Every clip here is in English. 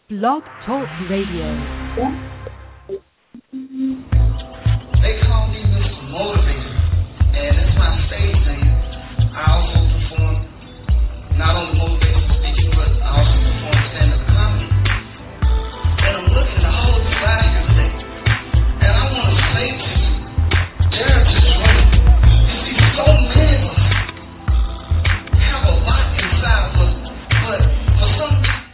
Blog Talk Radio. They call me Mr. Motivator, and it's my stage name. I also perform not only motivational speaking, but I also perform stand-up comedy. And I'm looking to hold you out here today. And I want to say to you, they're just right. You see, so many of us have a lot inside of us, but for some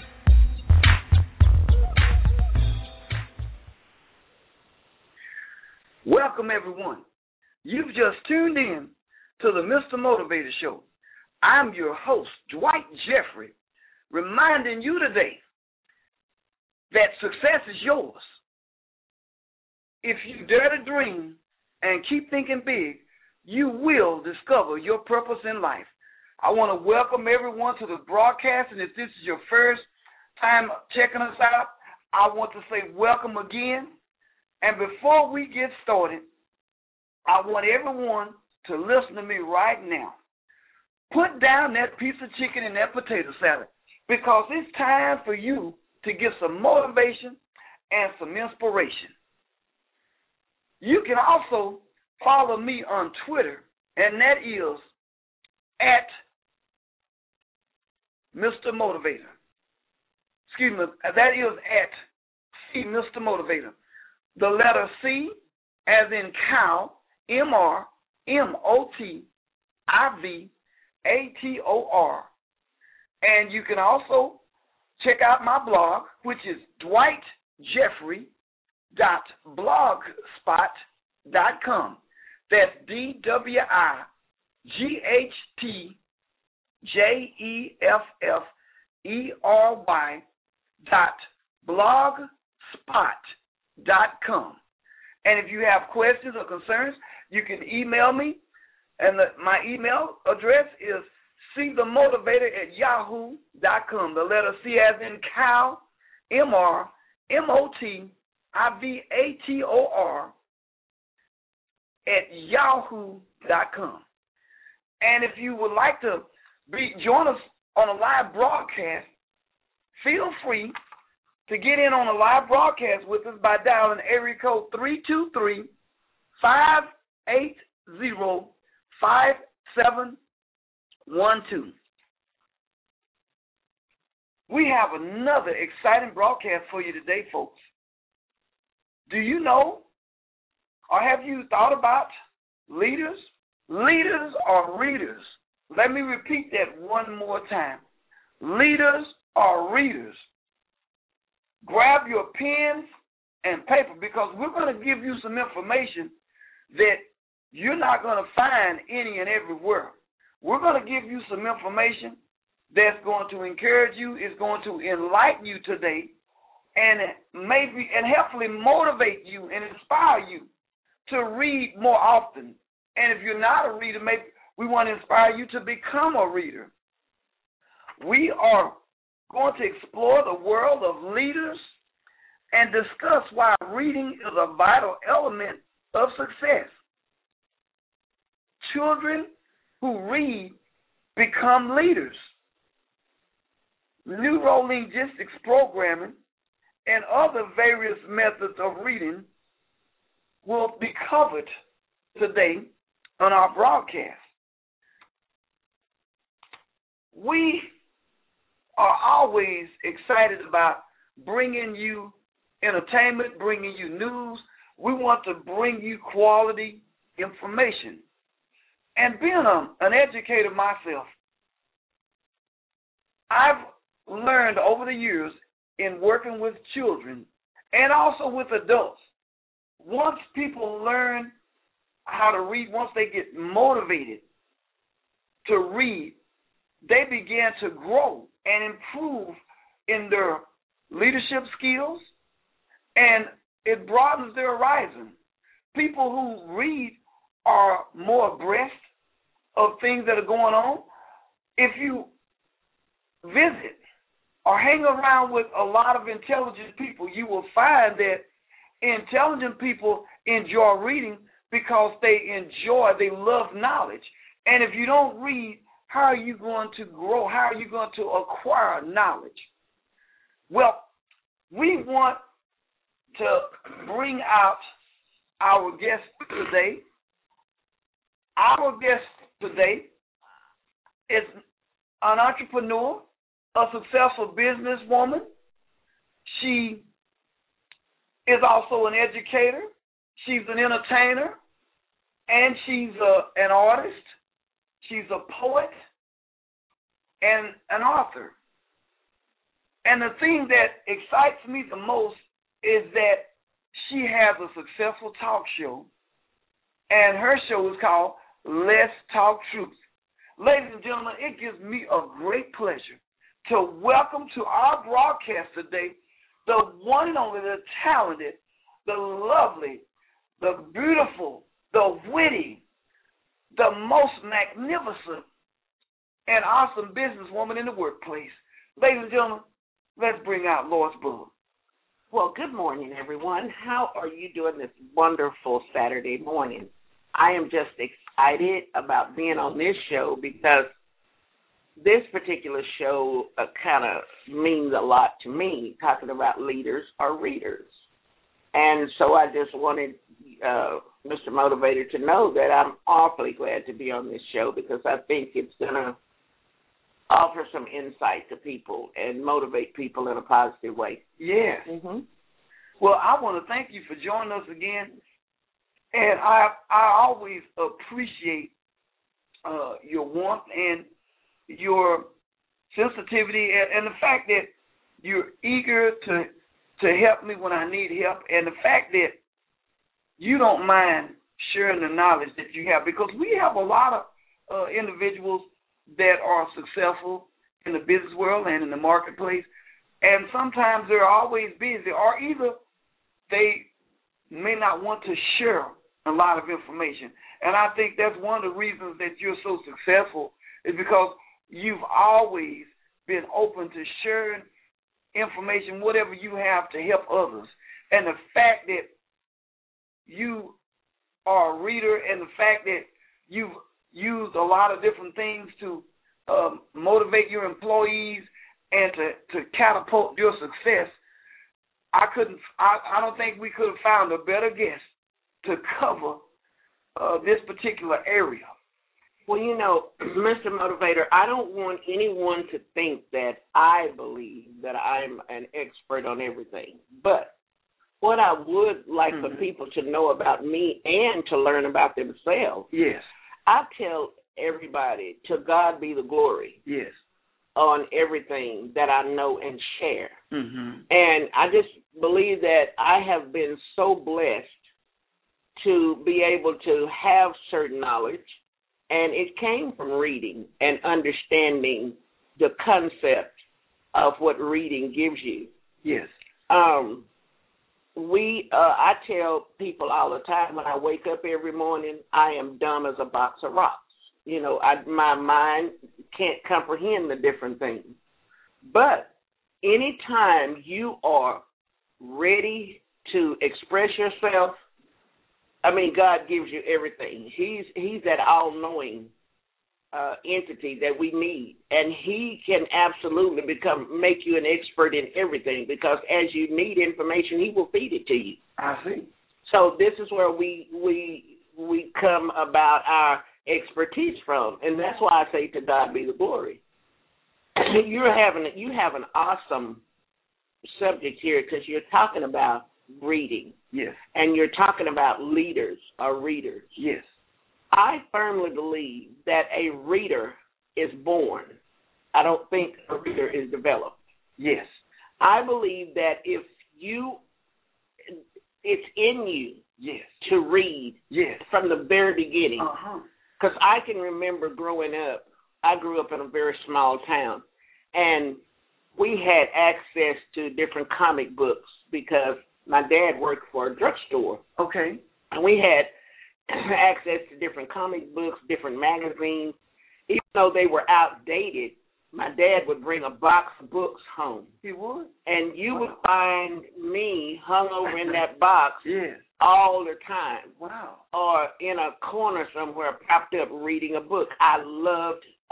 Welcome, everyone. You've just tuned in to the Mr. Motivator Show. I'm your host, Dwight Jeffrey, reminding you today that success is yours. If you dare to dream and keep thinking big, you will discover your purpose in life. I want to welcome everyone to the broadcast, and if this is your first time checking us out, I want to say welcome again. And before we get started, I want everyone to listen to me right now. Put down that piece of chicken and that potato salad, because it's time for you to get some motivation and some inspiration. You can also follow me on Twitter, and that is at Mr. Motivator. Excuse me, that is at C Mr. Motivator. The letter C, as in cow, MrMotivator. And you can also check out my blog, which is dwightjeffrey.blogspot.com. That's DWIGHTJEFFERY.blogspot.com. And if you have questions or concerns, you can email me, and my email address is cthemotivator@yahoo.com. The letter C as in cow, MrMotivator @yahoo.com. And if you would like to join us on a live broadcast, feel free to get in on a live broadcast with us by dialing area code 323-580-5712. We have another exciting broadcast for you today, folks. Do you know, or have you thought about leaders? Leaders are readers. Let me repeat that one more time. Leaders are readers. Grab your pens and paper, because we're going to give you some information that you're not going to find any and everywhere. We're going to give you some information that's going to encourage you, is going to enlighten you today, and maybe and hopefully motivate you and inspire you to read more often. And if you're not a reader, maybe we want to inspire you to become a reader. We are going to explore the world of leaders and discuss why reading is a vital element of success. Children who read become leaders. Neuro-linguistics programming and other various methods of reading will be covered today on our broadcast. We are always excited about bringing you entertainment, bringing you news. We want to bring you quality information. And being an educator myself, I've learned over the years in working with children and also with adults, once people learn how to read, once they get motivated to read, they begin to grow and improve in their leadership skills, and it broadens their horizon. People who read are more abreast of things that are going on. If you visit or hang around with a lot of intelligent people, you will find that intelligent people enjoy reading because they love knowledge. And if you don't read, how are you going to grow? How are you going to acquire knowledge? Well, we want to bring out our guest today. Our guest today is an entrepreneur, a successful businesswoman. She is also an educator. She's an entertainer, and she's an artist. She's a poet and an author. And the thing that excites me the most is that she has a successful talk show, and her show is called Let's Talk Truth. Ladies and gentlemen, it gives me a great pleasure to welcome to our broadcast today the one and only, the talented, the lovely, the beautiful, the witty, the most magnificent and awesome businesswoman in the workplace. Ladies and gentlemen, let's bring out Lois Bull. Well, good morning, everyone. How are you doing this wonderful Saturday morning? I am just excited about being on this show because this particular show kind of means a lot to me, talking about leaders or readers. And so I just wanted Mr. Motivator to know that I'm awfully glad to be on this show because I think it's going to offer some insight to people and motivate people in a positive way. Yes. Mm-hmm. Well, I want to thank you for joining us again. And I always appreciate your warmth and your sensitivity and the fact that you're eager to help me when I need help, and the fact that you don't mind sharing the knowledge that you have, because we have a lot of individuals that are successful in the business world and in the marketplace, and sometimes they're always busy, or either they may not want to share a lot of information. And I think that's one of the reasons that you're so successful is because you've always been open to sharing information, whatever you have, to help others. And the fact that you are a reader and the fact that you've used a lot of different things to motivate your employees and to catapult your success, I don't think we could have found a better guest to cover this particular area. Well, you know, Mr. Motivator, I don't want anyone to think that I believe that I'm an expert on everything. But what I would like for people to know about me and to learn about themselves, yes, I tell everybody, to God be the glory. Yes. On everything that I know and share. Mm-hmm. And I just believe that I have been so blessed to be able to have certain knowledge, and it came from reading and understanding the concept of what reading gives you. Yes. I tell people all the time when I wake up every morning, I am dumb as a box of rocks. You know, my mind can't comprehend the different things. But anytime you are ready to express yourself, I mean, God gives you everything. He's that all-knowing entity that we need, and He can absolutely make you an expert in everything, because as you need information, He will feed it to you. I see. So this is where we come about our expertise from, and that's why I say to God be the glory. You have an awesome subject here, because you're talking about reading. Yes. And you're talking about leaders or readers. Yes. I firmly believe that a reader is born. I don't think a reader is developed. Yes. I believe that if it's in you, yes, to read, yes, from the very beginning. Uh-huh. Because I can remember growing up, I grew up in a very small town, and we had access to different comic books because my dad worked for a drugstore. Okay. And we had access to different comic books, different magazines. Even though they were outdated, my dad would bring a box of books home. He would? And you would find me hung over in that box yes, all the time. Wow. Or in a corner somewhere propped up reading a book. I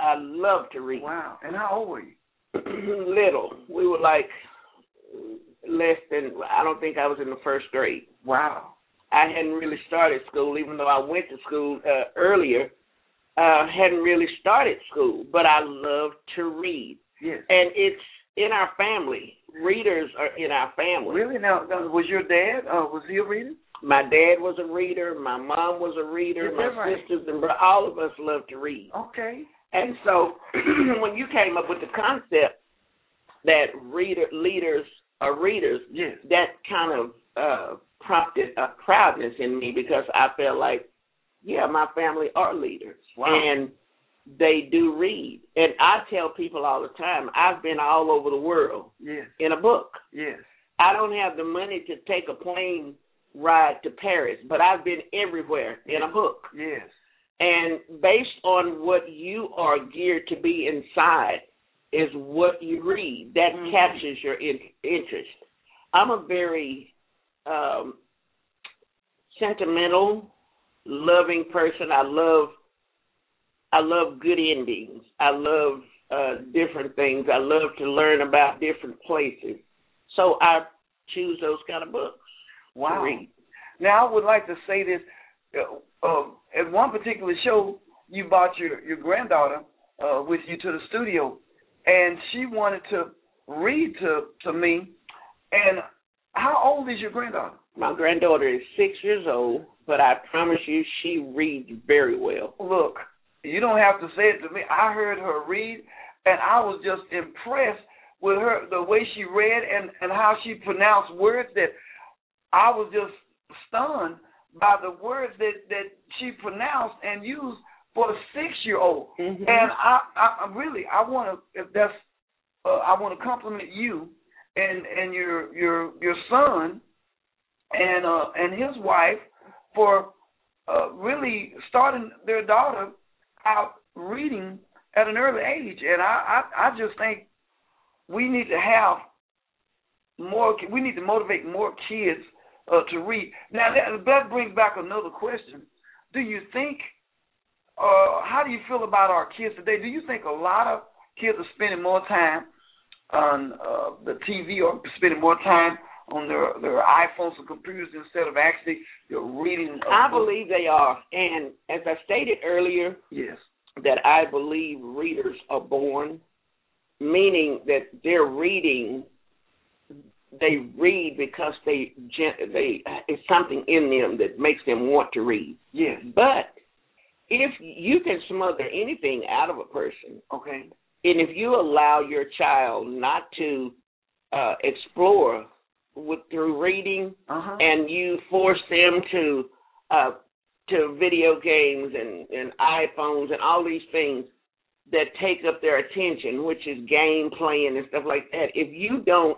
loved to read. Wow. And how old were you? Little. We were like I don't think I was in the first grade. Wow. I hadn't really started school, even though I went to school earlier. Hadn't really started school, but I loved to read. Yes. And it's in our family. Readers are in our family. Really? Now, was your dad, was he a reader? My dad was a reader. My mom was a reader. Is my that right? sisters and brothers, all of us loved to read. Okay. And so when you came up with the concept that leaders are readers, yes, that kind of prompted a proudness in me, because I felt like, yeah, my family are leaders. Wow. And they do read. And I tell people all the time, I've been all over the world yes, in a book. yes. I don't have the money to take a plane ride to Paris, but I've been everywhere in a book. Yes. And based on what you are geared to be inside is what you read. That captures your interest. I'm a very sentimental, loving person. I love good endings. I love different things. I love to learn about different places. So I choose those kind of books to read. Now, I would like to say this. At one particular show, you brought your granddaughter with you to the studio, and she wanted to read to me. And how old is your granddaughter? My granddaughter is 6 years old, but I promise you she reads very well. Look, you don't have to say it to me. I heard her read, and I was just impressed with her, the way she read and how she pronounced words that I was just stunned by the words that she pronounced and used for a 6-year-old. Mm-hmm. And I want to compliment you and your son and his wife for really starting their daughter out reading at an early age. And I just think we need to have more. We need to motivate more kids to read. Now that brings back another question. Do you think? How do you feel about our kids today? Do you think a lot of kids are spending more time on the TV or spending more time on their iPhones or computers instead of actually reading? I believe they are. And as I stated earlier, yes, that I believe readers are born, meaning that they're reading. They read because it's something in them that makes them want to read. Yes. But if you can smother anything out of a person, okay, and if you allow your child not to explore through reading, and you force them to video games and iPhones and all these things that take up their attention, which is game playing and stuff like that, if you don't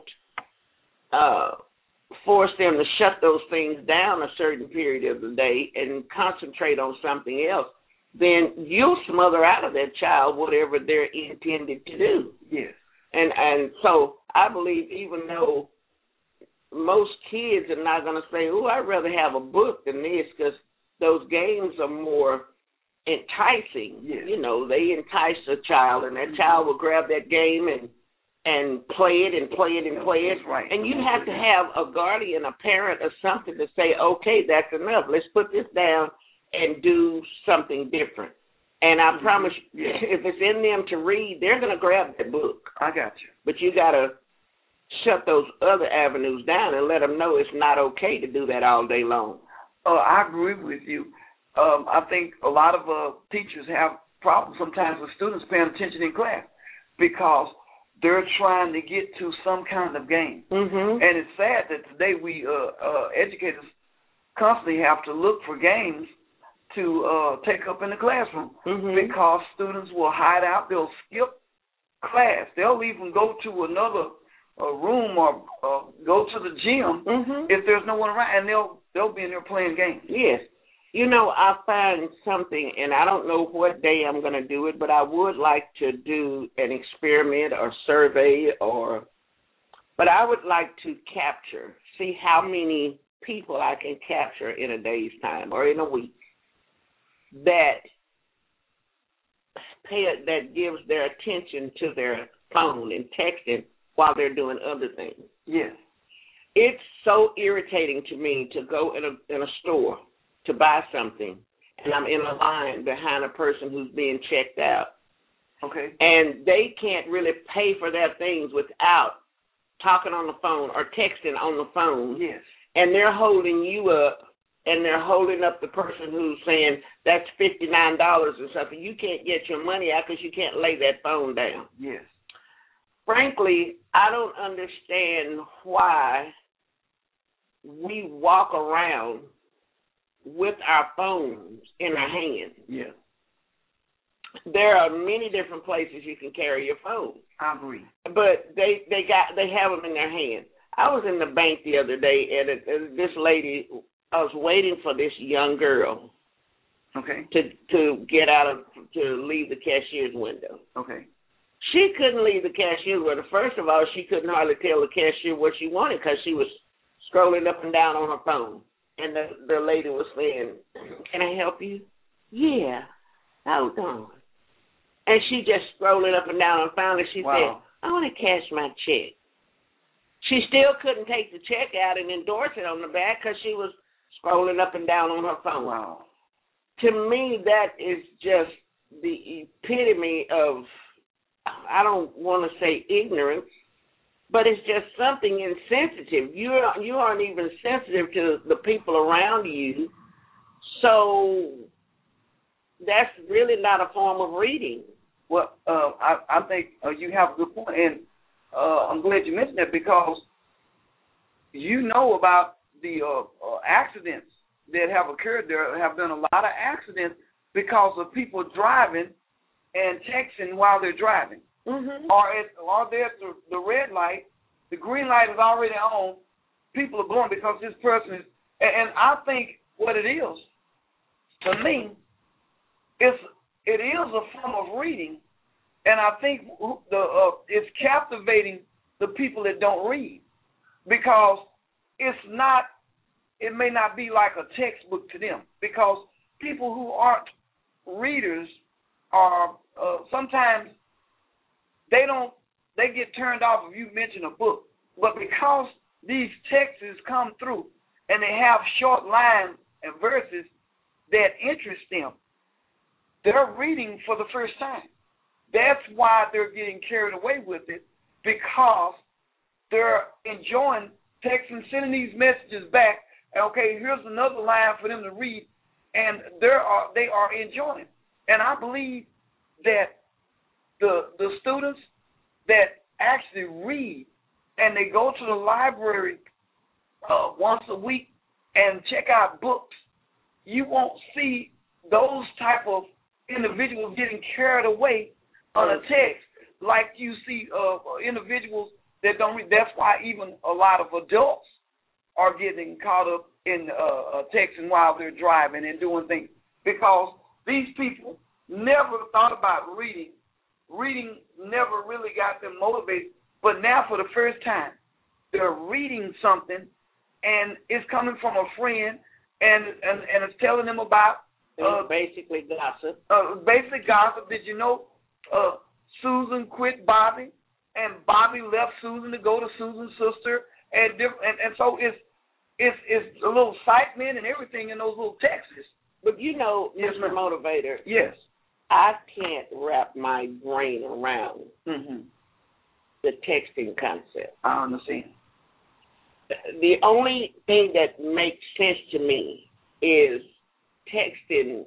force them to shut those things down a certain period of the day and concentrate on something else, then you'll smother out of that child whatever they're intended to do. Yes. And so I believe, even though most kids are not going to say, oh, I'd rather have a book than this, because those games are more enticing. Yes. You know, they entice a child, and that child will grab that game and play it and play it and play it. Right. And you have to have a guardian, a parent, or something to say, okay, that's enough. Let's put this down and do something different. And I promise you, if it's in them to read, they're going to grab that book. I got you. But you got to shut those other avenues down and let them know it's not okay to do that all day long. I agree with you. I think a lot of teachers have problems sometimes with students paying attention in class because they're trying to get to some kind of game. Mm-hmm. And it's sad that today we educators constantly have to look for games to take up in the classroom because students will hide out. They'll skip class. They'll even go to another room or go to the gym if there's no one around, and they'll be in there playing games. Yes. You know, I find something, and I don't know what day I'm going to do it, but I would like to do an experiment or survey, but I would like to see how many people I can capture in a day's time or in a week that gives their attention to their phone and texting while they're doing other things. Yes. it's so irritating to me to go in a store to buy something, and I'm in a line behind a person who's being checked out. Okay. And they can't really pay for their things without talking on the phone or texting on the phone. Yes. And they're holding you up, and they're holding up the person who's saying that's $59 or something. You can't get your money out because you can't lay that phone down. Yes. Frankly, I don't understand why we walk around with our phones in our hands. Yes. There are many different places you can carry your phone. I agree. But they have them in their hand. I was in the bank the other day, and this lady, I was waiting for this young girl. Okay. To get to leave the cashier's window. Okay. She couldn't leave the cashier's window. First of all, she couldn't hardly tell the cashier what she wanted because she was scrolling up and down on her phone. And the lady was saying, "Can I help you?" "Yeah, hold on." And she just scrolling up and down, and finally she said, "I want to cash my check." She still couldn't take the check out and endorse it on the back because she was scrolling up and down on her phone. Wow. To me, that is just the epitome of, I don't want to say ignorance, but it's just something insensitive. You aren't even sensitive to the people around you, so that's really not a form of reading. Well, I think you have a good point, and I'm glad you mentioned that because you know about the accidents that have occurred. There have been a lot of accidents because of people driving and texting while they're driving. Mm-hmm. Or they're at the red light, the green light is already on, people are going because this person is, and I think what it is, for me, it is a form of reading, and I think it's captivating the people that don't read because it may not be like a textbook to them because people who aren't readers are sometimes they get turned off if you mention a book, but because these texts come through and they have short lines and verses that interest them, they're reading for the first time. That's why they're getting carried away with it because they're enjoying texting, sending these messages back. Okay, here's another line for them to read, and they are enjoying. And I believe that the students that actually read and they go to the library once a week and check out books, you won't see those type of individuals getting carried away on a text like you see individuals that don't read. That's why even a lot of adults are getting caught up in texting while they're driving and doing things because these people never thought about reading. Reading never really got them motivated, but now for the first time, they're reading something, and it's coming from a friend, and it's telling them about basically gossip. Basic gossip. Did you know Susan quit Bobby, and Bobby left Susan to go to Susan's sister, and so it's a little excitement and everything in those little texts. But you know, yes, Mr. Motivator. Yes. I can't wrap my brain around the texting concept. I understand. The only thing that makes sense to me is texting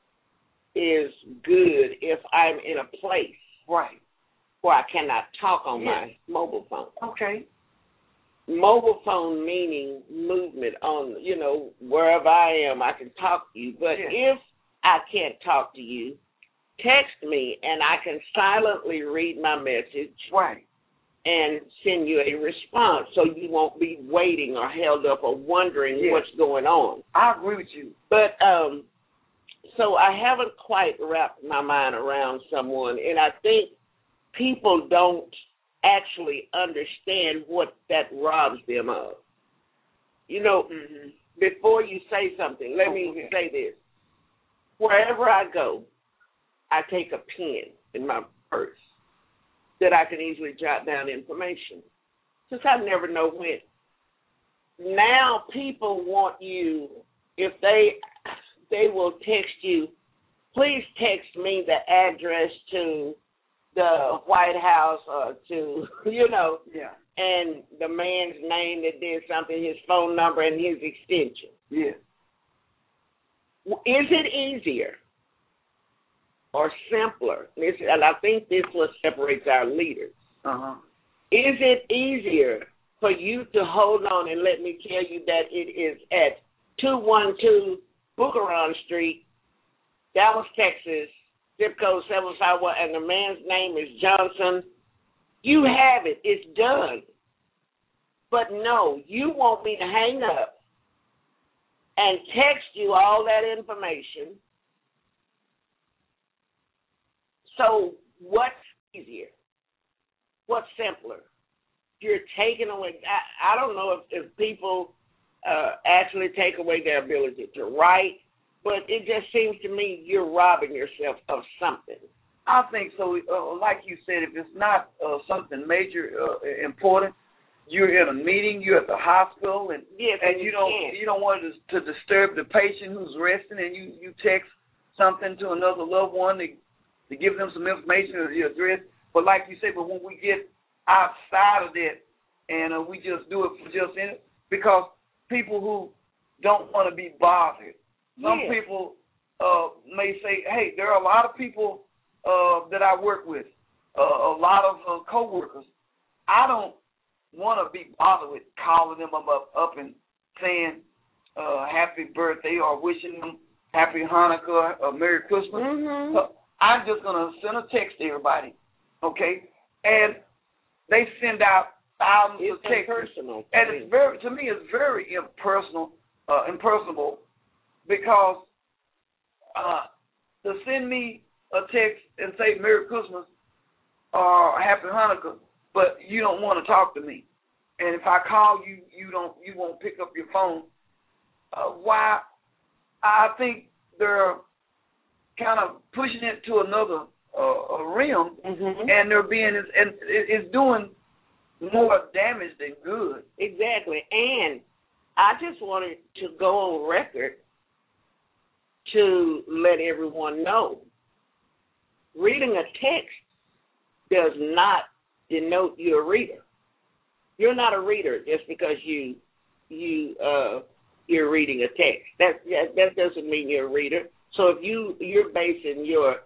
is good if I'm in a place where I cannot talk on my mobile phone. Okay. Mobile phone meaning movement on, wherever I am, I can talk to you. But if I can't talk to you, text me, and I can silently read my message and send you a response so you won't be waiting or held up or wondering what's going on. I agree with you. But so I haven't quite wrapped my mind around someone, and I think people don't actually understand what that robs them of. Before you say something, let me say this. Wherever I go, I take a pen in my purse that I can easily jot down information, since I never know when now people want you, if they will text you, please text me the address to the White House or to, Yeah. and the man's name that did something, his phone number and his extension. Yeah. Is it easier or simpler? And I think this is what separates our leaders. Uh-huh. Is it easier for you to hold on and let me tell you that it is at 212 Bucaron Street, Dallas, Texas, zip code 751, and the man's name is Johnson? You have it. It's done. But no, you want me to hang up and text you all that information. So what's easier? What's simpler? You're taking away, I don't know if people actually take away their ability to write, but it just seems to me you're robbing yourself of something. I think so. Like you said, if it's not something major, important, you're in a meeting, you're at the hospital, and yes, and you don't want to disturb the patient who's resting, and you text something to another loved one to give them some information or your address. But like you said, but when we get outside of that, and we just do it for just in it, because people who don't want to be bothered. Some people may say, hey, there are a lot of people that I work with, a lot of coworkers. I don't want to be bothered with calling them up and saying happy birthday or wishing them happy Hanukkah or Merry Christmas. Mm-hmm. So I'm just going to send a text to everybody, okay? And they send out thousands of texts. Impersonal. And it's to me, it's very impersonable, because to send me a text and say Merry Christmas or Happy Hanukkah, but you don't want to talk to me, and if I call you, you won't pick up your phone. Why? I think they're kind of pushing it to another realm, mm-hmm. and they're being and it's doing more damage than good. Exactly. And I just wanted to go on record to let everyone know, reading a text does not denote you're a reader. You're not a reader just because you're reading a text. That doesn't mean you're a reader. So if you're basing your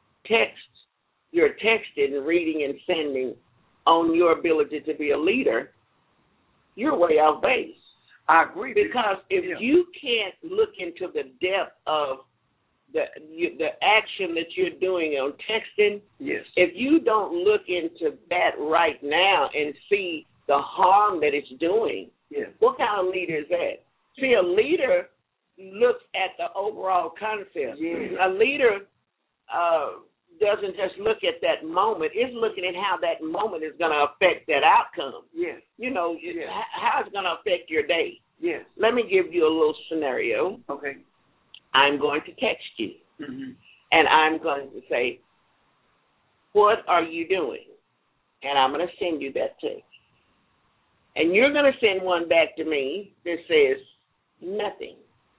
texting, reading, and sending on your ability to be a leader, you're way off base. I agree. Because if you can't look into the depth of the action that you're doing on texting, yes. If you don't look into that right now and see the harm that it's doing, yes. What kind of leader is that? See, a leader looks at the overall concept. Yes. A leader doesn't just look at that moment. It's looking at how that moment is going to affect that outcome. Yes. How it's going to affect your day. Yes. Let me give you a little scenario. Okay. I'm going to text you, mm-hmm. and I'm going to say, what are you doing? And I'm going to send you that text. And you're going to send one back to me that says nothing.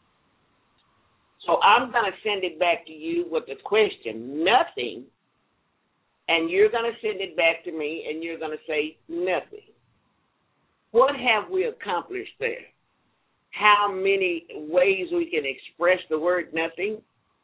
So I'm going to send it back to you with the question, nothing, and you're going to send it back to me, and you're going to say nothing. What have we accomplished there? How many ways we can express the word nothing?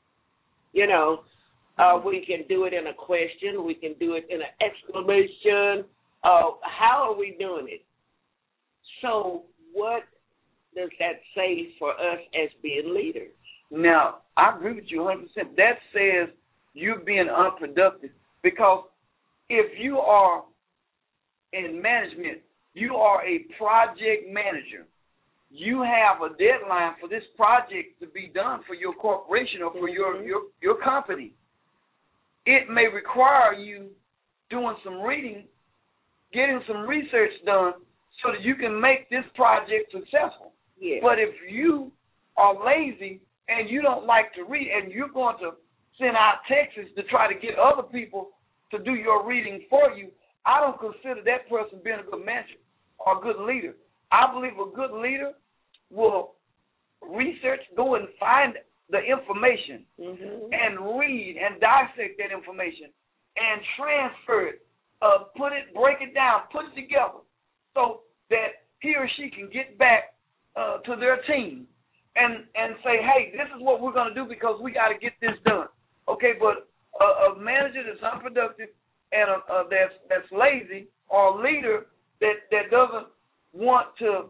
We can do it in a question. We can do it in an exclamation. How are we doing it? So what does that say for us as being leaders? Now, I agree with you 100%. That says you're being unproductive, because if you are in management, you are a project manager. You have a deadline for this project to be done for your corporation or for your company. It may require you doing some reading, getting some research done so that you can make this project successful. Yeah. But if you are lazy and you don't like to read, and you're going to send out texts to try to get other people to do your reading for you, I don't consider that person being a good manager or a good leader. I believe a good leader will research, go and find the information and read and dissect that information and transfer it, break it down, put it together so that he or she can get back to their team and say, hey, this is what we're going to do because we got to get this done. Okay, but a manager that's unproductive and that's lazy, or a leader that doesn't want to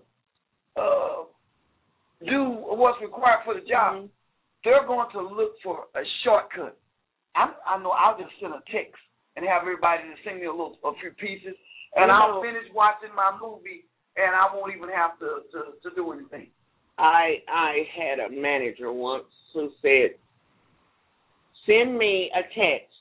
do what's required for the job, they're going to look for a shortcut. I know I'll just send a text and have everybody to send me a few pieces, and I'll finish watching my movie, and I won't even have to do anything. I had a manager once who said, send me a text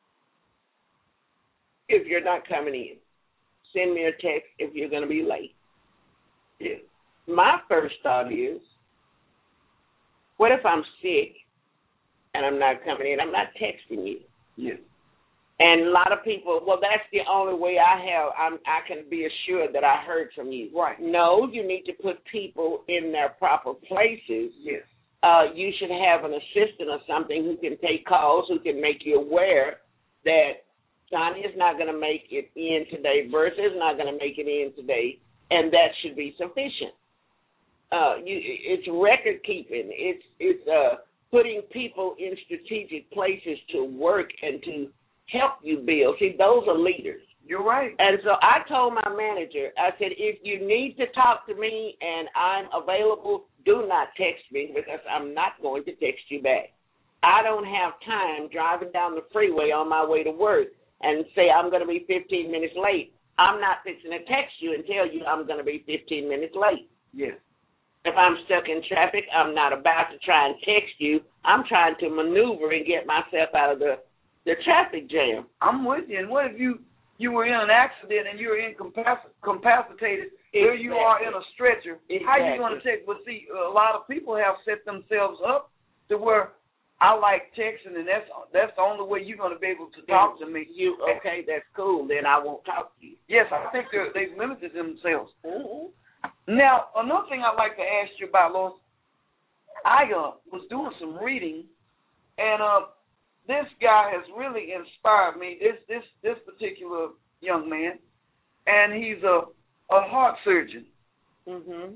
if you're not coming in. Send me a text if you're going to be late. Yeah. My first thought is, what if I'm sick and I'm not coming in? I'm not texting you. Yeah. And a lot of people, well, that's the only way I can be assured that I heard from you. Right. No, you need to put people in their proper places. Yes. You should have an assistant or something who can take calls, who can make you aware that Johnny is not going to make it in today, Bertha is not going to make it in today, and that should be sufficient. It's record keeping. It's putting people in strategic places to work and to help you build. See, those are leaders. You're right. And so I told my manager, I said, if you need to talk to me and I'm available, do not text me because I'm not going to text you back. I don't have time driving down the freeway on my way to work and say I'm going to be 15 minutes late. I'm not fixing to text you and tell you I'm going to be 15 minutes late. Yes. If I'm stuck in traffic, I'm not about to try and text you. I'm trying to maneuver and get myself out of the traffic jam. I'm with you. And what if you were in an accident and you're incapacitated? Exactly. Here you are in a stretcher. Exactly. How are you going to text? But see, a lot of people have set themselves up to where I like texting, and that's the only way you're going to be able to talk to me. Okay, that's cool. Then I won't talk to you. Yes, I think they've limited themselves. Mm-hmm. Now, another thing I'd like to ask you about, Lois, I was doing some reading, and this guy has really inspired me. This particular young man, and he's a heart surgeon. Mhm.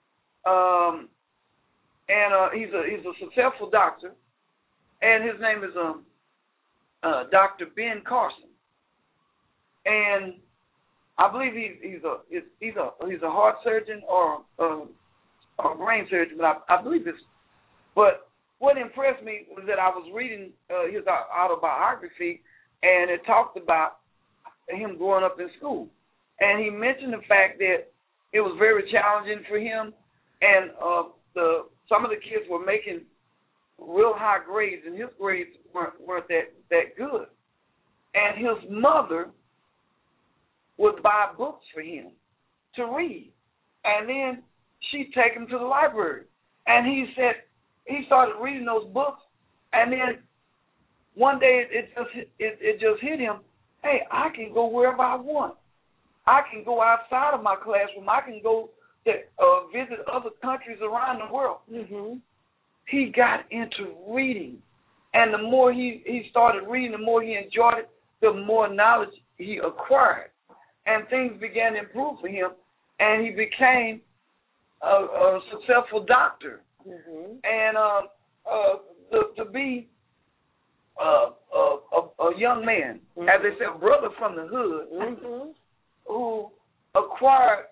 And he's a successful doctor, and his name is Dr. Ben Carson, and I believe he's a heart surgeon or a brain surgeon, but I believe it's. But what impressed me was that I was reading his autobiography, and it talked about him growing up in school, and he mentioned the fact that it was very challenging for him, and some of the kids were making real high grades, and his grades weren't that good, and his mother would buy books for him to read, and then she'd take him to the library. And he said he started reading those books, and then one day it just hit him, hey, I can go wherever I want. I can go outside of my classroom. I can go to visit other countries around the world. Mm-hmm. He got into reading, and the more he started reading, the more he enjoyed it, the more knowledge he acquired. And things began to improve for him, and he became a successful doctor. Mm-hmm. And to be a young man, mm-hmm. as they say, a brother from the hood, mm-hmm. who acquired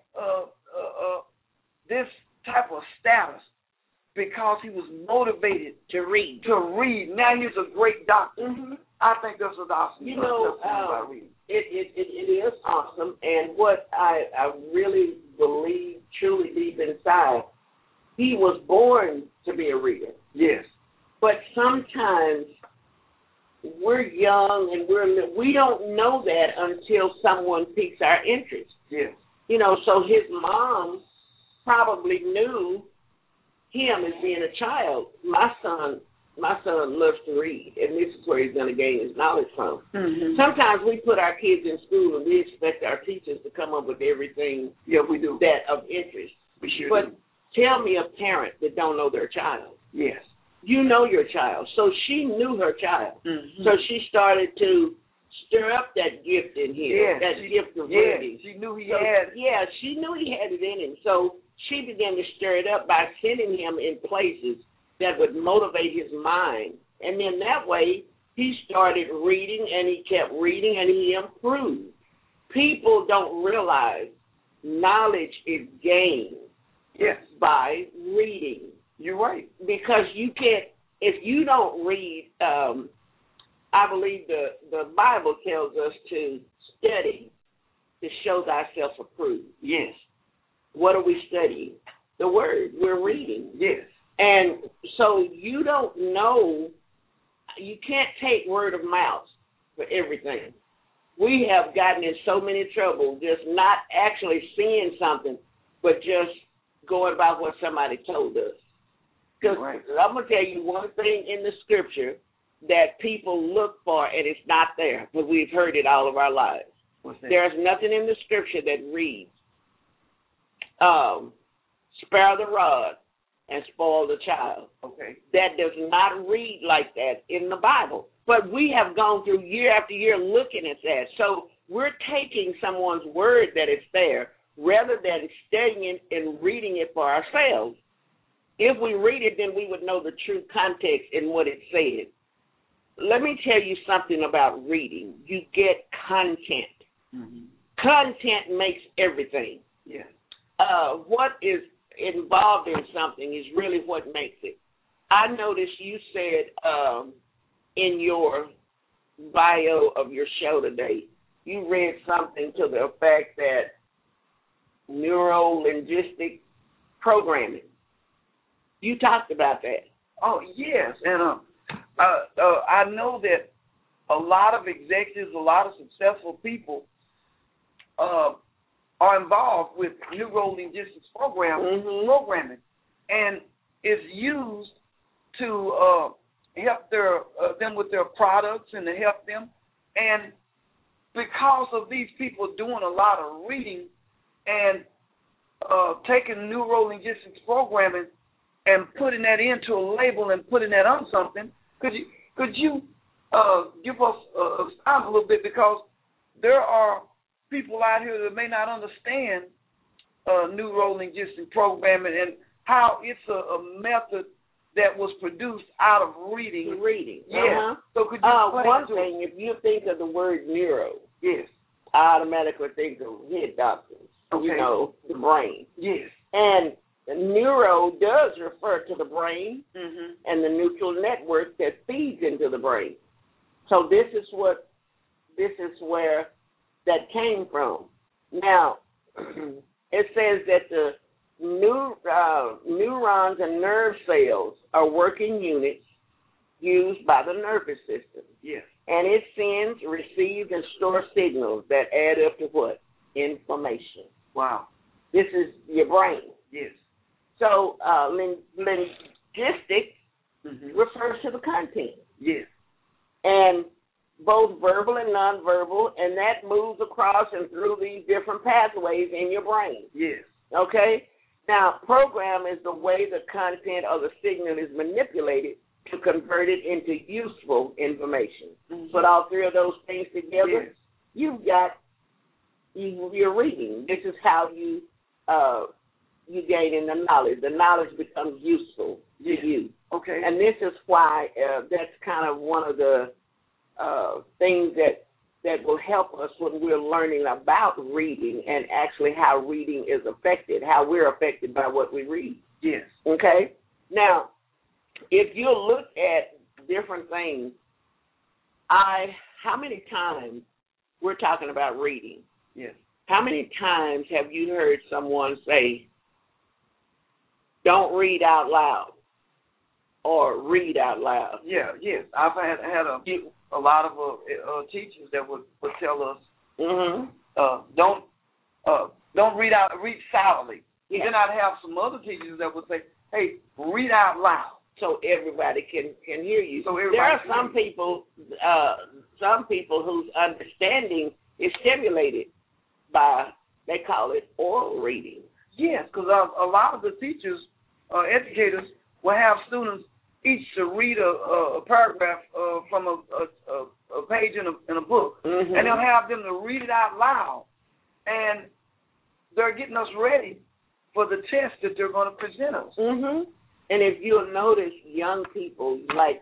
this type of status because he was motivated to read. Now he's a great doctor. Mm-hmm. I think that's what awesome. You know, it is awesome, and what I really believe truly deep inside, he was born to be a reader. Yes. But sometimes we're young and we don't know that until someone piques our interest. Yes. You know, so his mom probably knew him as being a child. My son my son loves to read, and this is where he's going to gain his knowledge from. Mm-hmm. Sometimes we put our kids in school and we expect our teachers to come up with everything we do. that of interest. We sure But do. tell me a parent that don't know their child. Yes. You know your child. So she knew her child. Mm-hmm. So she started to stir up that gift in him, gift of reading. She knew he So, had. yeah, she knew he had it in him. So she began to stir it up by sending him in places that would motivate his mind. And then that way, he started reading, and he kept reading, and he improved. People don't realize knowledge is gained by reading. You're right. Because you can't, if you don't read, I believe the Bible tells us to study to show thyself approved. Yes. What are we studying? The Word. We're reading. Yes. And so you don't know, you can't take word of mouth for everything. We have gotten in so many trouble just not actually seeing something, but just going by what somebody told us. Because I'm going to tell you one thing in the Scripture that people look for, and it's not there, but we've heard it all of our lives. What's that? There's nothing in the Scripture that reads, spare the rod and spoil the child. Okay. That does not read like that in the Bible. But we have gone through year after year looking at that. So we're taking someone's word that is there rather than studying it and reading it for ourselves. If we read it, then we would know the true context in what it said. Let me tell you something about reading. You get content. Mm-hmm. Content makes everything. Yes. What is involved in something is really what makes it. I noticed you said in your bio of your show today, you read something to the effect that neuro-linguistic programming. You talked about that. Oh, yes. And I know that a lot of executives, a lot of successful people are involved with neuro-linguistics programming, and it's used to help them with their products and to help them. And because of these people doing a lot of reading and taking neuro-linguistics programming and putting that into a label and putting that on something, could you give us a little bit, because there are people out here that may not understand neuro-linguistic programming and how it's a method that was produced out of reading. Reading. Yeah. So could you one thing, if you think of the word neuro, yes, I automatically think of head doctors. Okay. You know, the brain. Yes. And neuro does refer to the brain and the neutral network that feeds into the brain. So this is where that came from. Now, it says that the neurons and nerve cells are working units used by the nervous system. Yes. And it sends, receives, and stores signals that add up to what? Information. Wow. This is your brain. Yes. So linguistics refers to the content. Yes. And both verbal and nonverbal, and that moves across and through these different pathways in your brain. Yes. Okay? Now, program is the way the content or the signal is manipulated to convert it into useful information. Put all three of those things together, you've got, you're reading. This is how you gain in the knowledge. The knowledge becomes useful to you. Okay. And this is why that's kind of one of the things that will help us when we're learning about reading and actually how reading is affected, how we're affected by what we read. Yes. Okay? Now, if you look at different things, how many times we're talking about reading? Yes. How many times have you heard someone say, don't read out loud or read out loud? Yeah, yes. I've had a lot of teachers that would tell us, don't read out, read silently. Yeah. Then I'd have some other teachers that would say, hey, read out loud. so everybody can hear you. So there are some people whose understanding is stimulated by, they call it oral reading. Yes, because a lot of the teachers, educators, will have students each to read a paragraph from a page in a book, and they'll have them to read it out loud, and they're getting us ready for the test that they're going to present us. And if you'll notice, young people, like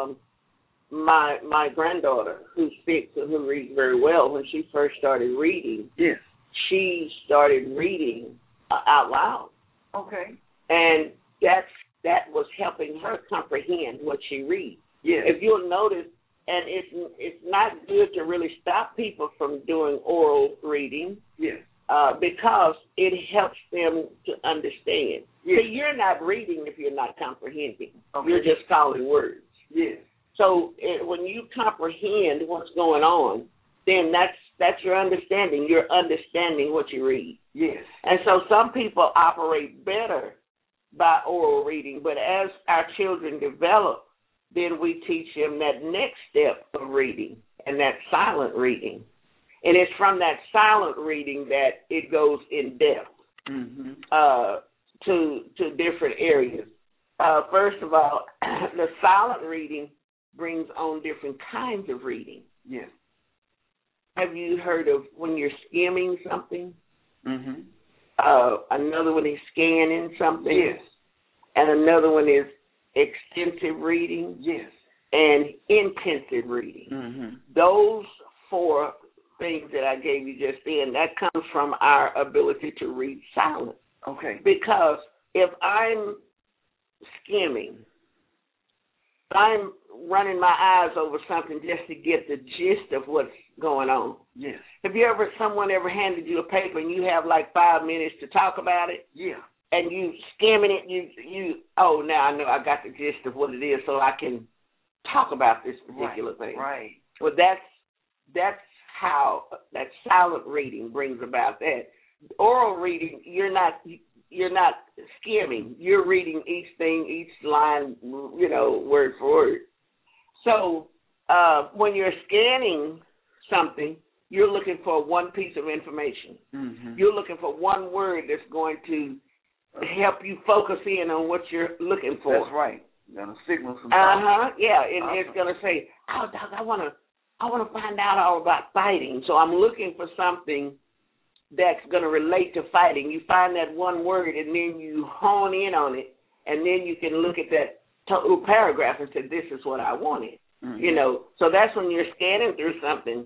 my granddaughter, who's 6 and who reads very well, when she first started reading, yes, she started reading out loud. Okay. And that was helping her comprehend what she reads. Yes. If you'll notice, and it's not good to really stop people from doing oral reading. Yes. Because it helps them to understand. Yes. See, you're not reading if you're not comprehending. Okay. You're just calling words. Yes. So when you comprehend what's going on, then that's your understanding. You're understanding what you read. Yes. And so some people operate better by oral reading, but as our children develop, then we teach them that next step of reading, and that's silent reading. And it's from that silent reading that it goes in depth to different areas. First of all, the silent reading brings on different kinds of reading. Yes. Have you heard of when you're skimming something? Mm-hmm. Another one is scanning something. Yes. And another one is extensive reading. Yes. And intensive reading. Mm-hmm. Those 4 things that I gave you just then, that comes from our ability to read silent. Okay. Because if I'm skimming, I'm running my eyes over something just to get the gist of what's going on. Yes. Have someone ever handed you a paper and you have like 5 minutes to talk about it? Yeah. And you skimming it, now I know I got the gist of what it is, so I can talk about this particular thing. Right. Well, that's how that silent reading brings about that. Oral reading, you're not skimming. You're reading each thing, each line, word for word. So when you're scanning something, you're looking for one piece of information. Mm-hmm. You're looking for one word that's going to help you focus in on what you're looking for. That's right. Gonna signal some. Yeah, it's gonna say, Doc, I want to find out all about fighting. So I'm looking for something that's going to relate to fighting. You find that one word, and then you hone in on it, and then you can look at that total paragraph and say, this is what I wanted. Mm-hmm. So that's when you're scanning through something.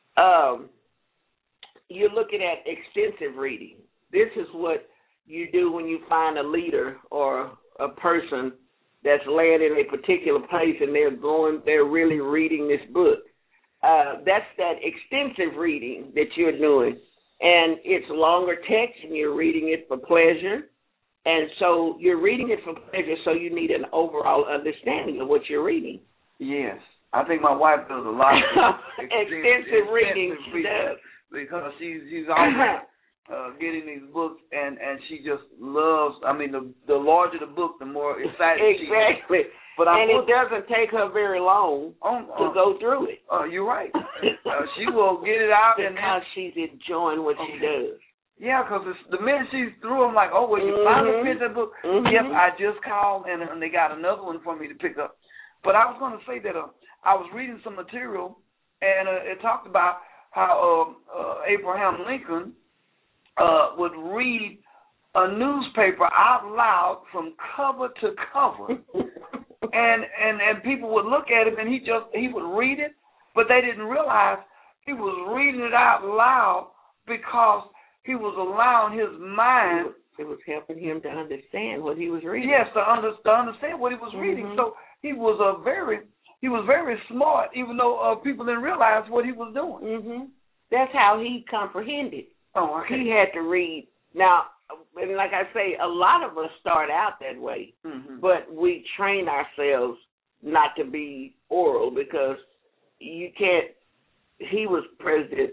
You're looking at extensive reading. This is what you do when you find a leader or a person that's laying in a particular place and they're really reading this book. That's that extensive reading that you're doing. And it's longer text and you're reading it for pleasure. And so you're reading it for pleasure, so you need an overall understanding of what you're reading. Yes. I think my wife does a lot of extensive reading. She does. Because she's always getting these books, and she just loves, the larger the book, the more excited she is. Exactly. But it doesn't take her very long to go through it. You're right. She will get it out. Because she's enjoying what she does. Yeah, because the minute she's through, I'm like, well, you finally finished that book? Mm-hmm. Yes, I just called, and they got another one for me to pick up. But I was going to say that I was reading some material, and it talked about how Abraham Lincoln would read a newspaper out loud from cover to cover. and people would look at him, and he would read it, but they didn't realize he was reading it out loud because he was allowing his mind. It was helping him to understand what he was reading. Yes, to understand what he was reading. So he was very smart, even though people didn't realize what he was doing. Mm-hmm. That's how he comprehended. Oh, okay. He had to read. Now, and like I say, a lot of us start out that way, but we train ourselves not to be oral because you can't. He was President,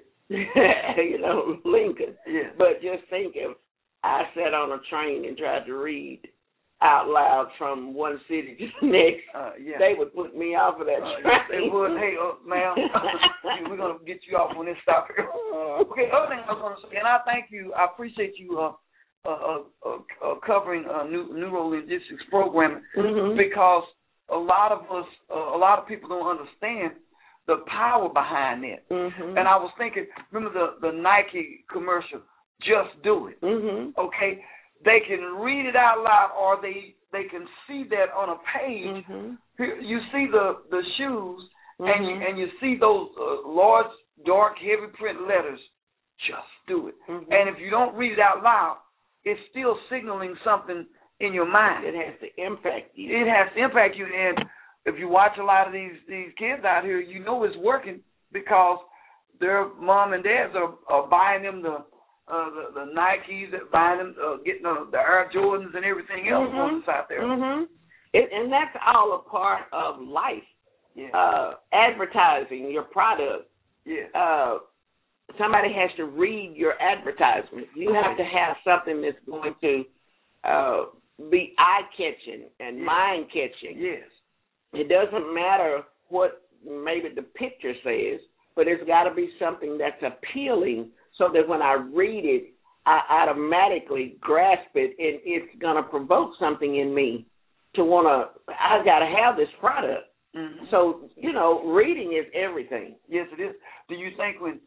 Lincoln. Yeah. But just think if I sat on a train and tried to read out loud from one city to the next, yeah. they would put me off of that train. They would. Hey, ma'am, we're going to get you off when this stops here. Okay, other thing I was going to say, and I thank you, I appreciate you covering neurolinguistics programming, because a lot of people don't understand the power behind it. And I was thinking, remember the Nike commercial, Just Do It. Okay, they can read it out loud, or they can see that on a page. You see the shoes, and you see those large, dark, heavy print letters. Just do it. And if you don't read it out loud, it's still signaling something in your mind. It has to impact you. It has to impact you, and if you watch a lot of these kids out here, you know it's working because their mom and dads are buying them the Nikes, buying them, getting the Air Jordans and everything else that's out there. And that's all a part of life. Yeah. Advertising your product. Yeah. Somebody has to read your advertisement. You have to have something that's going to be eye-catching and mind-catching. Yes. It doesn't matter what maybe the picture says, but it's got to be something that's appealing so that when I read it, I automatically grasp it, and it's going to provoke something in me to want to, I got to have this product. So, reading is everything. Yes, it is. Do you think when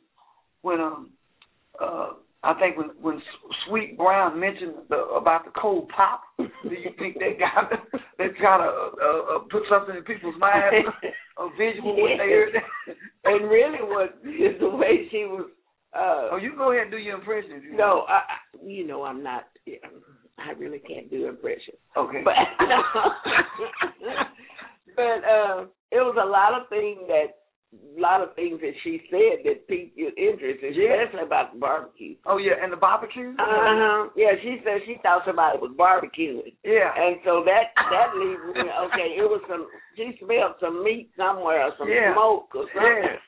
Sweet Brown mentioned about the cold pop, do you think they got to put something in people's minds, a visual when they heard that? And really, what is the way she was. You go ahead and do your impression. No, I'm not. I really can't do impressions. Okay. But it was a lot of things that she said that piqued your interest, especially about the barbecue. Oh, yeah, and the barbecue? Yeah, she said she thought somebody was barbecuing. Yeah. And so that leaves me, okay, it was she smelled some meat somewhere or some smoke or something.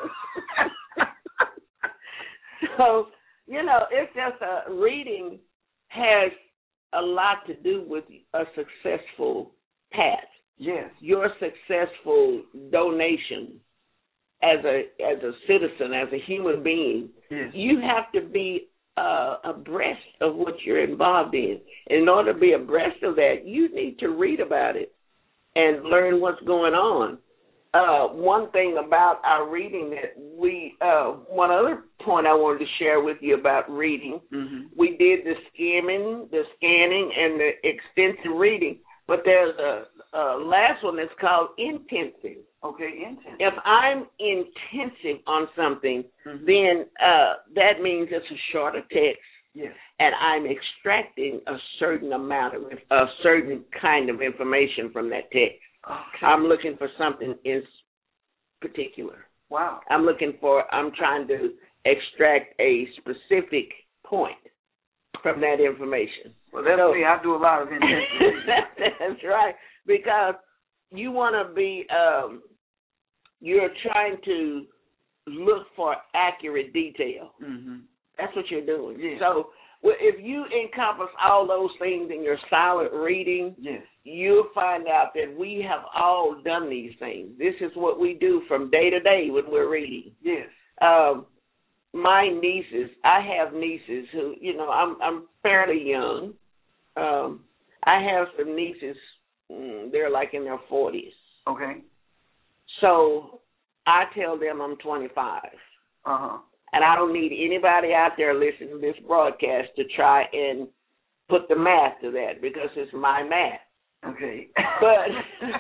So, it's just reading has a lot to do with a successful path. Yes. Your successful donation as a citizen, as a human being. Yes. You have to be abreast of what you're involved in. In order to be abreast of that, you need to read about it and learn what's going on. One thing about our reading that one other point I wanted to share with you about reading, we did the scanning, and the extensive reading, but there's a last one that's called intensive. Okay, intensive. If I'm intensive on something, then that means it's a shorter text. Yes. And I'm extracting a certain amount of a certain kind of information from that text. Okay. I'm looking for something in particular. Wow. I'm trying to extract a specific point from that information. Well, that's me. I do a lot of intensive. That's right. Because you want to be, you're trying to look for accurate detail. That's what you're doing. Yeah. So if you encompass all those things in your silent reading, you'll find out that we have all done these things. This is what we do from day to day when we're reading. Yes. My nieces, I have nieces who, I'm fairly young. I have some nieces, they're like in their 40s. Okay. So I tell them I'm 25. And I don't need anybody out there listening to this broadcast to try and put the math to that because it's my math. Okay. But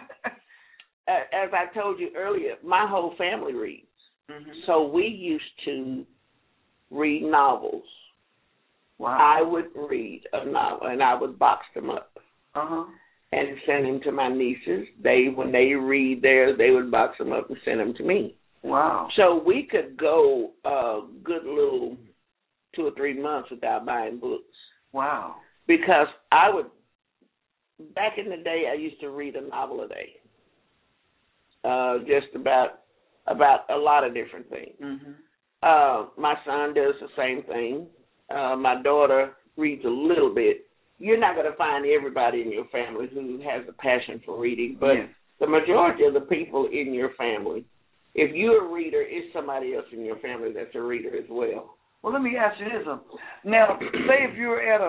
as I told you earlier, my whole family reads. So we used to read novels. Wow. I would read a novel, and I would box them up and send them to my nieces. When they read theirs, they would box them up and send them to me. Wow. So we could go a good little 2 or 3 months without buying books. Wow. Because back in the day, I used to read a novel a day. Just about a lot of different things. My son does the same thing. My daughter reads a little bit, you're not going to find everybody in your family who has a passion for reading, but the majority of the people in your family, if you're a reader, is somebody else in your family that's a reader as well. Well, let me ask you this. Now, say if you're at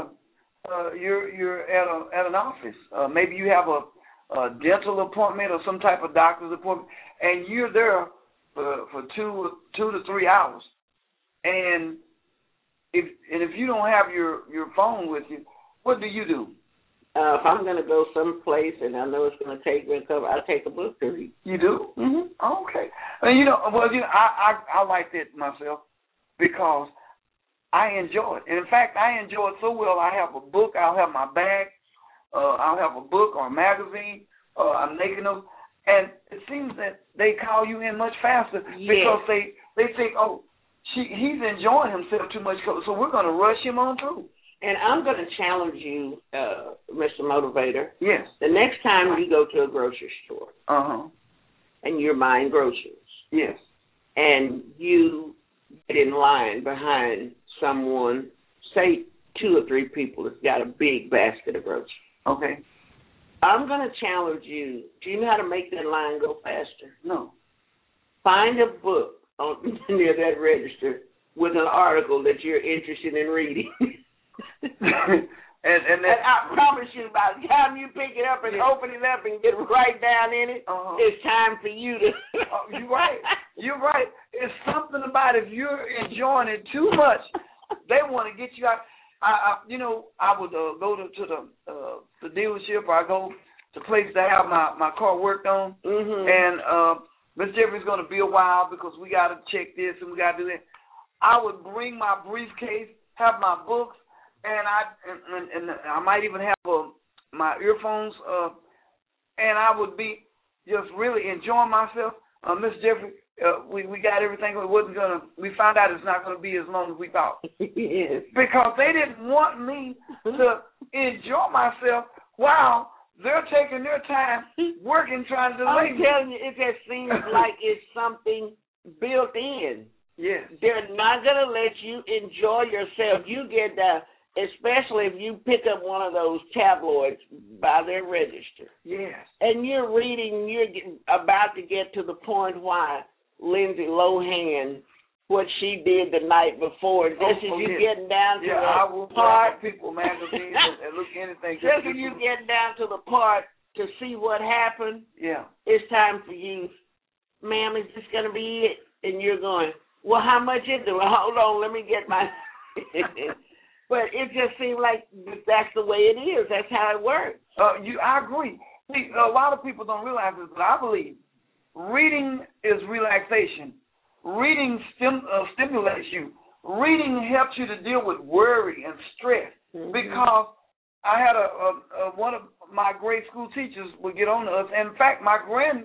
at an office, maybe you have a dental appointment or some type of doctor's appointment, and you're there for 2 to 3 hours, and if you don't have your phone with you, what do you do? If I'm going to go someplace and I know it's going to take me a couple, I'll take a book to read. You do? Mm-hmm. Okay. And I like that myself because I enjoy it. And in fact, I enjoy it so well. I have a book. I'll have my bag. I'll have a book or a magazine. I'm making those. And it seems that they call you in much faster because they think, oh, he's enjoying himself too much, so we're going to rush him on through. And I'm going to challenge you, Mr. Motivator. Yes. The next time you go to a grocery store and you're buying groceries. Yes. And you get in line behind someone, say 2 or 3 people that's got a big basket of groceries. Okay. I'm going to challenge you. Do you know how to make that line go faster? No. Find a book near that register with an article that you're interested in reading. and I promise you, by the time you pick it up and open it up and get right down in it, it's time for you to. You're right. You're right. It's something about if you're enjoying it too much, they want to get you out. I would go to the dealership, or I go to places to have my car worked on, and Miss Jeffrey's going to be a while because we got to check this and we got to do that. I would bring my briefcase, have my books, and I might even have my earphones, and I would be just really enjoying myself. Miss Jeffrey, we got everything. We found out it's not going to be as long as we thought. Yes. Because they didn't want me to enjoy myself while they're taking their time working, trying to delay me. I'm telling you, it just seems like it's something built in. Yes. They're not going to let you enjoy yourself. You get that, especially if you pick up one of those tabloids by their register. Yes. And you're reading, you're about to get to the point why Lindsay Lohan, what she did the night before, just as you're getting down to the part. People magazine and look anything. Just as you get down to the part to see what happened, it's time for you, ma'am, is this going to be it? And you're going, well, how much is it? Well, hold on, let me get my... But it just seems like that's the way it is. That's how it works. I agree. See, a lot of people don't realize this, but I believe reading is relaxation. Reading stimulates you. Reading helps you to deal with worry and stress. Because I had one of my grade school teachers would get on to us. And in fact, my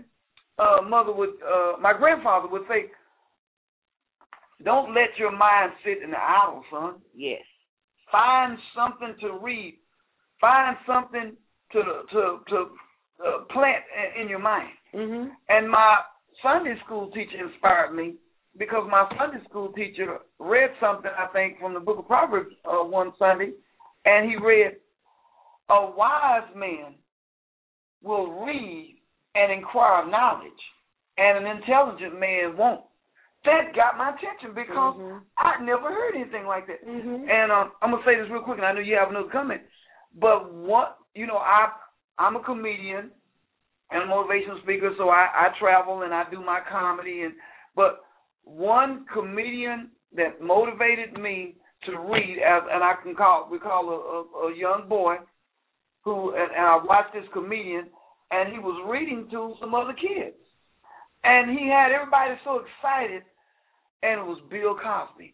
grandfather would say, "Don't let your mind sit in the idle, son. Yes. Find something to read. Find something to plant in your mind." And my Sunday school teacher inspired me because my Sunday school teacher read something, I think, from the book of Proverbs one Sunday, and he read, "A wise man will read and inquire knowledge, and an intelligent man won't." That got my attention because I'd never heard anything like that. And I'm going to say this real quick, and I know you have another comment. But I'm a comedian and a motivational speaker, so I travel and I do my comedy. But one comedian that motivated me to read, and we call a young boy who, and I watched this comedian, and he was reading to some other kids. And he had everybody so excited. And it was Bill Cosby.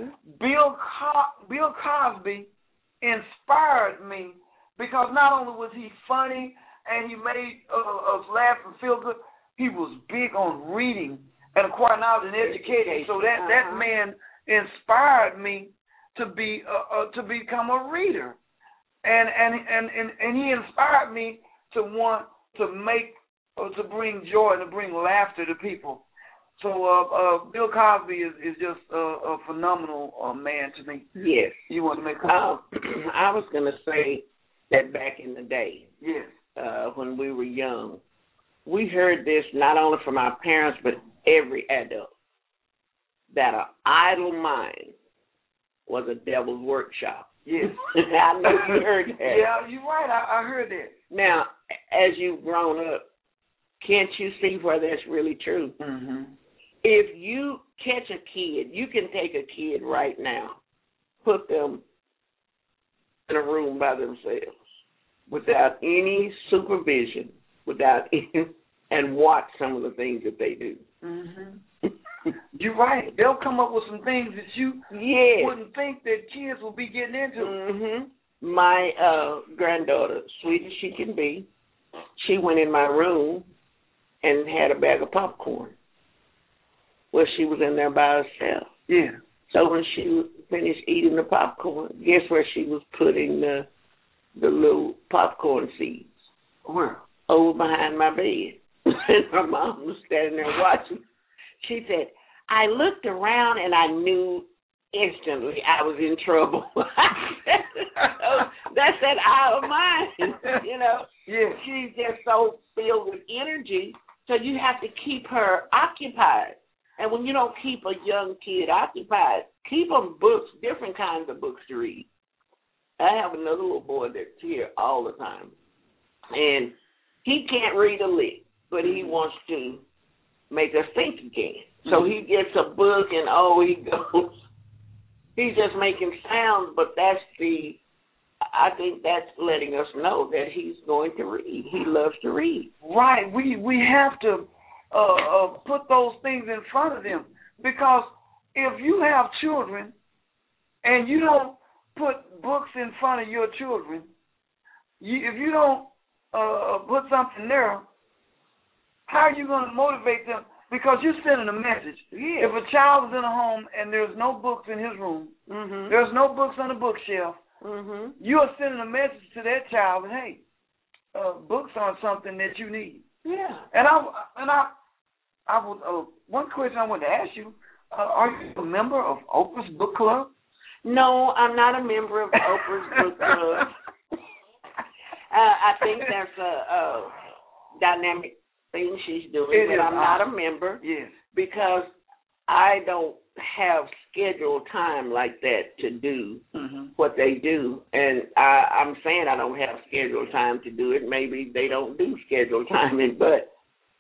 Bill Cosby inspired me because not only was he funny and he made us laugh and feel good, he was big on reading and acquiring knowledge and education. So that man inspired me to become a reader, and he inspired me to want to bring joy and to bring laughter to people. So Bill Cosby is just a phenomenal man to me. Yes. You want to make a comment? I was going to say that back in the day, Yes. when we were young, we heard this not only from our parents but every adult, that an idle mind was a devil's workshop. Yes. I know you heard that. Yeah, you're right. I heard that. Now, as you've grown up, can't you see where that's really true? Mm-hmm. If you catch a kid, you can take a kid right now, put them in a room by themselves without any supervision, and watch some of the things that they do. Mm-hmm. You're right. They'll come up with some things that you wouldn't think that kids will be getting into. Mm-hmm. My granddaughter, sweet as she can be, she went in my room and had a bag of popcorn. Well, she was in there by herself. Yeah. So when she finished eating the popcorn, guess where she was putting the little popcorn seeds? Where? Over behind my bed. And her mom was standing there watching. She said, I looked around and I knew instantly I was in trouble. That's that idle mind, you know. Yeah. She's just so filled with energy, so you have to keep her occupied. And when you don't keep a young kid occupied, keep them books, different kinds of books to read. I have another little boy that's here all the time, and he can't read a lick, but he wants to make us think he can. So he gets a book, and he goes. He's just making sounds, but I think that's letting us know that he's going to read. He loves to read. Right. We have to put those things in front of them, because if you have children and you don't put books in front of your children, if you don't put something there, how are you going to motivate them? Because you're sending a message. Yeah. If a child is in a home and there's no books in his room, mm-hmm. there's no books on the bookshelf, mm-hmm. you are sending a message to that child that, hey, books aren't something that you need. Yeah. And I would one question I wanted to ask you: are you a member of Oprah's Book Club? No, I'm not a member of Oprah's Book Club. I think that's a dynamic thing she's doing, but I'm not a member. Yes. Because I don't have scheduled time like that to do what they do. And I'm saying I don't have scheduled time to do it. Maybe they don't do scheduled timing, but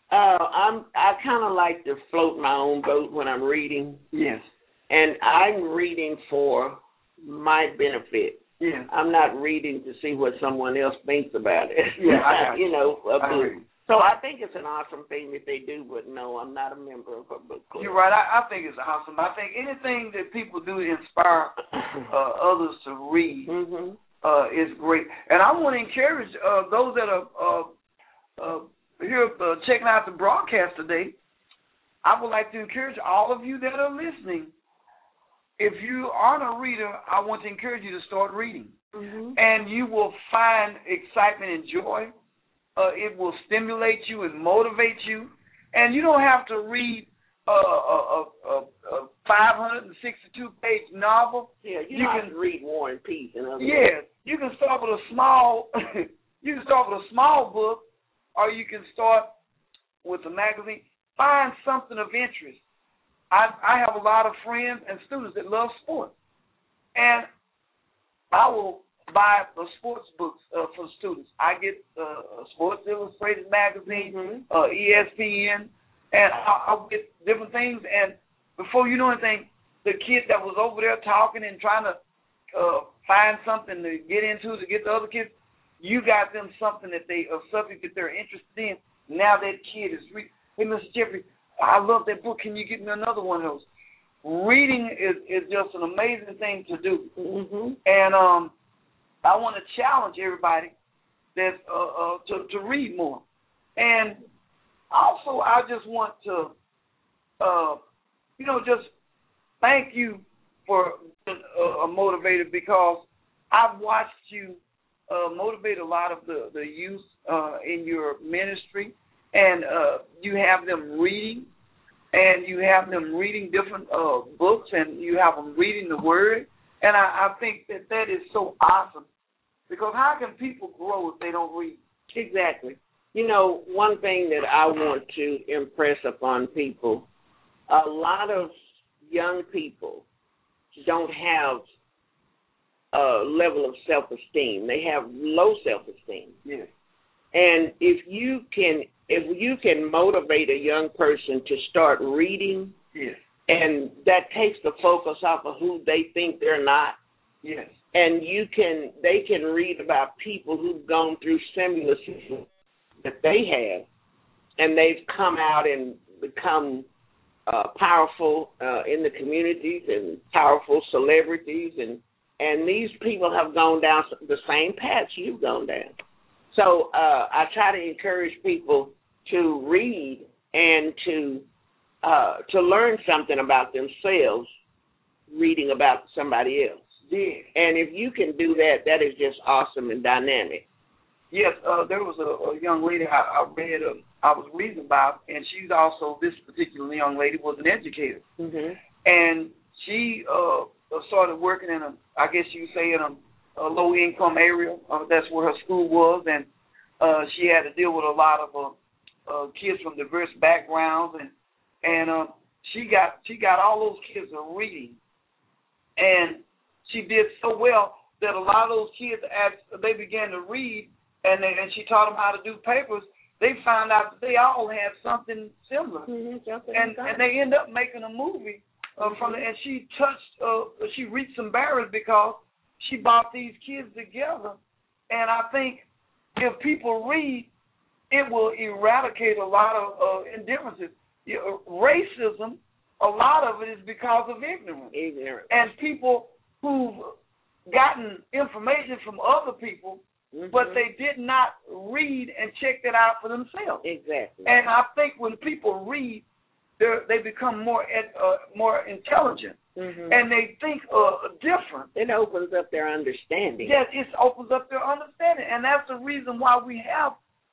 I kind of like to float my own boat when I'm reading. Yes. And I'm reading for my benefit. Yeah. I'm not reading to see what someone else thinks about it. Yeah, you know, a book. I So I think it's an awesome thing that they do, but no, I'm not a member of a book club. You're right. I think it's awesome. I think anything that people do to inspire others to read is great. And I want to encourage those that are here checking out the broadcast today. I would like to encourage all of you that are listening. If you aren't a reader, I want to encourage you to start reading. And you will find excitement and joy. It will stimulate you and motivate you. And you don't have to read a 562-page novel. Yeah, you can read War and Peace. Yeah, you can start with a small. You can start with a small book, or you can start with a magazine. Find something of interest. I have a lot of friends and students that love sports, and I will buy sports books for students. I get Sports Illustrated magazine, ESPN, and I'll get different things. And before you know anything, the kid that was over there talking and trying to find something to get into to get the other kids, you got them something that a subject that they're interested in. Now that kid is reading. Hey, Mr. Jeffrey, I love that book. Can you get me another one of those? Reading is just an amazing thing to do. And I want to challenge everybody that to read more. And also, I just want to, just thank you for being a motivator, because I've watched you motivate a lot of the youth in your ministry, and you have them reading, and you have them reading different books, and you have them reading the Word. And I think that is so awesome. Because how can people grow if they don't read? Exactly. You know, one thing that I want to impress upon people, a lot of young people don't have a level of self-esteem. They have low self-esteem. Yes. And if you can motivate a young person to start reading, yes, and that takes the focus off of who they think they're not. Yes. And they can read about people who've gone through similar situations that they have, and they've come out and become powerful in the communities and powerful celebrities, and these people have gone down the same paths you've gone down. So I try to encourage people to read and to learn something about themselves, reading about somebody else. Yeah. And if you can do that, that is just awesome and dynamic. Yes, there was a young lady I was reading about, and she's also, this particular young lady was an educator. Mm-hmm. And she started working in I guess you say in a low-income area. That's where her school was, and she had to deal with a lot of kids from diverse backgrounds, and she got all those kids reading, and she did so well that a lot of those kids, as they began to read, and she taught them how to do papers, they found out that they all had something similar, and they end up making a movie from it. And she reached some barriers because she brought these kids together. And I think if people read, it will eradicate a lot of indifferences. Racism, a lot of it is because of ignorance. And people who've gotten information from other people, but they did not read and check that out for themselves. Exactly. And I think when people read, they become more intelligent, and they think different. It opens up their understanding. Yes, it opens up their understanding, and that's the reason why we have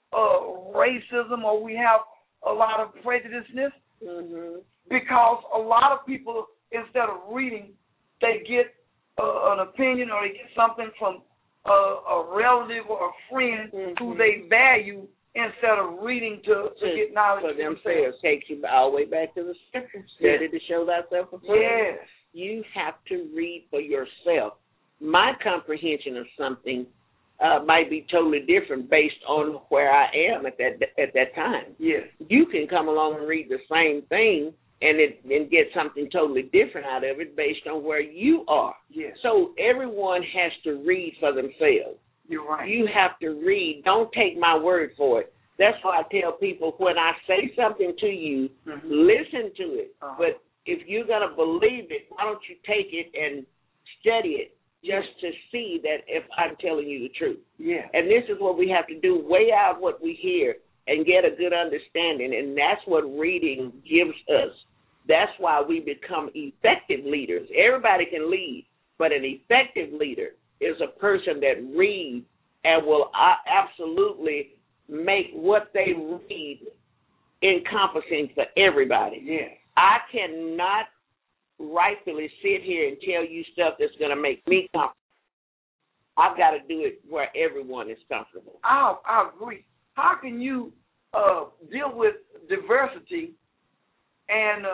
racism, or we have a lot of prejudiceness, because a lot of people, instead of reading, they get an opinion, or they get something from a relative or a friend who they value, instead of reading to get knowledge for themselves. Takes you all the way back to the scriptures. Study to show thyself approved. Yes. You have to read for yourself. My comprehension of something might be totally different based on where I am at that time. Yes. You can come along and read the same thing and get something totally different out of it based on where you are. Yes. So everyone has to read for themselves. You're right. You have to read. Don't take my word for it. That's why I tell people, when I say something to you, listen to it. But if you're going to believe it, why don't you take it and study it just to see that if I'm telling you the truth. Yeah. And this is what we have to do, weigh out what we hear and get a good understanding, and that's what reading gives us. That's why we become effective leaders. Everybody can lead, but an effective leader is a person that reads and will absolutely make what they read encompassing for everybody. Yes. I cannot rightfully sit here and tell you stuff that's going to make me comfortable. I've got to do it where everyone is comfortable. I agree. How can you deal with diversity and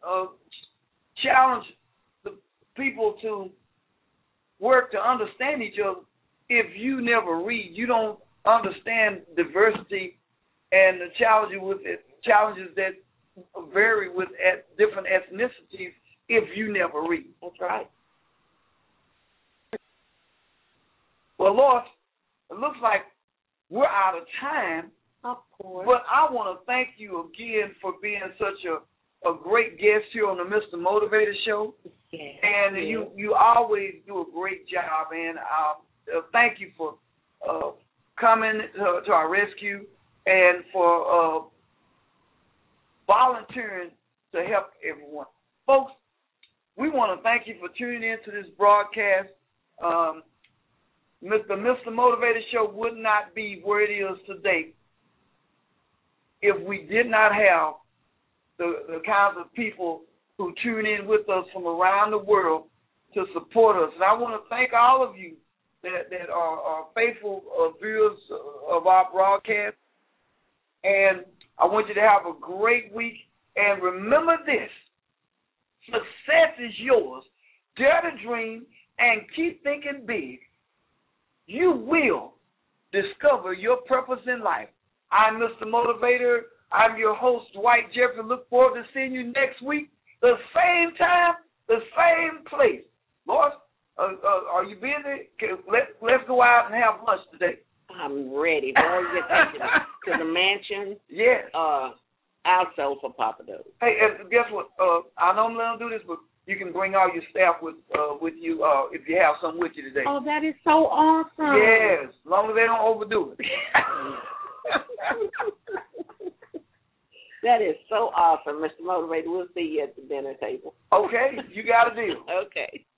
challenge the people to work to understand each other if you never read? You don't understand diversity and the challenges that vary with different ethnicities if you never read. That's right. Well, Lord, it looks like we're out of time. Of course. But I want to thank you again for being such a great guest here on the Mr. Motivator Show. Yes. And you always do a great job. And thank you for coming to our rescue and for volunteering to help everyone. Folks, we want to thank you for tuning in to this broadcast. The Mr. Motivator Show would not be where it is today if we did not have the kinds of people who tune in with us from around the world to support us. And I want to thank all of you that are faithful viewers of our broadcast. And I want you to have a great week. And remember this, success is yours. Dare to dream and keep thinking big. You will discover your purpose in life. I'm Mr. Motivator. I'm your host, Dwight Jeffrey. Look forward to seeing you next week, the same time, the same place. Lois, are you busy? Let's go out and have lunch today. I'm ready. Before we get back to the mansion, yes. I'll sell for Papa Do's. Hey, and guess what? I normally don't do this, but you can bring all your staff with you if you have some with you today. Oh, that is so awesome. Yes, as long as they don't overdo it. That is so awesome, Mr. Motivator. We'll see you at the dinner table. Okay, you got a deal. Okay.